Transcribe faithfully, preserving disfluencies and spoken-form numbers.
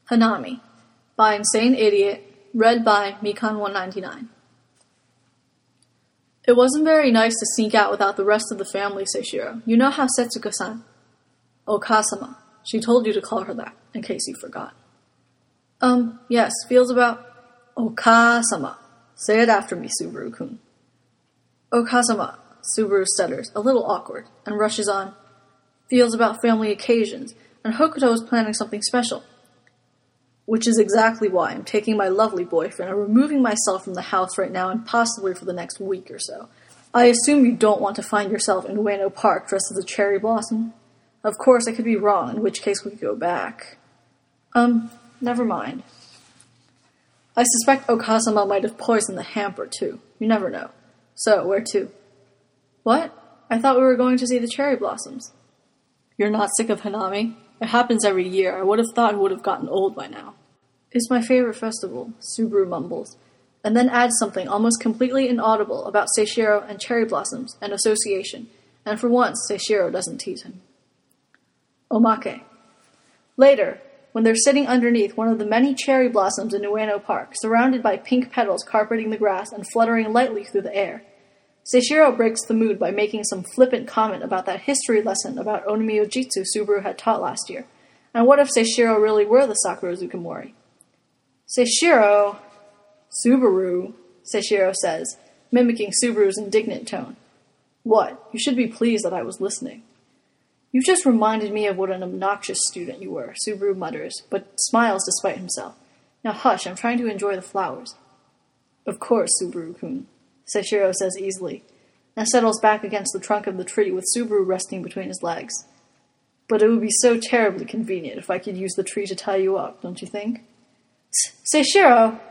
Hanami, by Insane Idiot, read by Mikan one ninety-nine. It wasn't very nice to sneak out without the rest of the family, Seishiro. You know how Setsuko-san... Okasama. She told you to call her that, in case you forgot. Um, yes, feels about... Okasama. Say it after me, Subaru-kun. Okasama, Subaru stutters, a little awkward, and rushes on. Feels about family occasions, and Hokuto is planning something special. Which is exactly why I'm taking my lovely boyfriend and removing myself from the house right now and possibly for the next week or so. I assume you don't want to find yourself in Ueno Park dressed as a cherry blossom? Of course, I could be wrong, in which case we could go back. Um, never mind. I suspect Okasama might have poisoned the hamper, too. You never know. So, where to? What? I thought we were going to see the cherry blossoms. You're not sick of Hanami? It happens every year. I would have thought it would have gotten old by now. It's my favorite festival, Subaru mumbles, and then adds something almost completely inaudible about Seishiro and cherry blossoms and association, and for once, Seishiro doesn't tease him. Omake. Later, when they're sitting underneath one of the many cherry blossoms in Ueno Park, surrounded by pink petals carpeting the grass and fluttering lightly through the air, Seishiro breaks the mood by making some flippant comment about that history lesson about Onmyojutsu Subaru had taught last year, and what if Seishiro really were the Sakura Zukamori? Seishiro... Subaru, Seishiro says, mimicking Subaru's indignant tone. What? You should be pleased that I was listening. You've just reminded me of what an obnoxious student you were, Subaru mutters, but smiles despite himself. Now hush, I'm trying to enjoy the flowers. Of course, Subaru-kun, Seishiro says easily, and settles back against the trunk of the tree with Subaru resting between his legs. But it would be so terribly convenient if I could use the tree to tie you up, don't you think? Seishiro!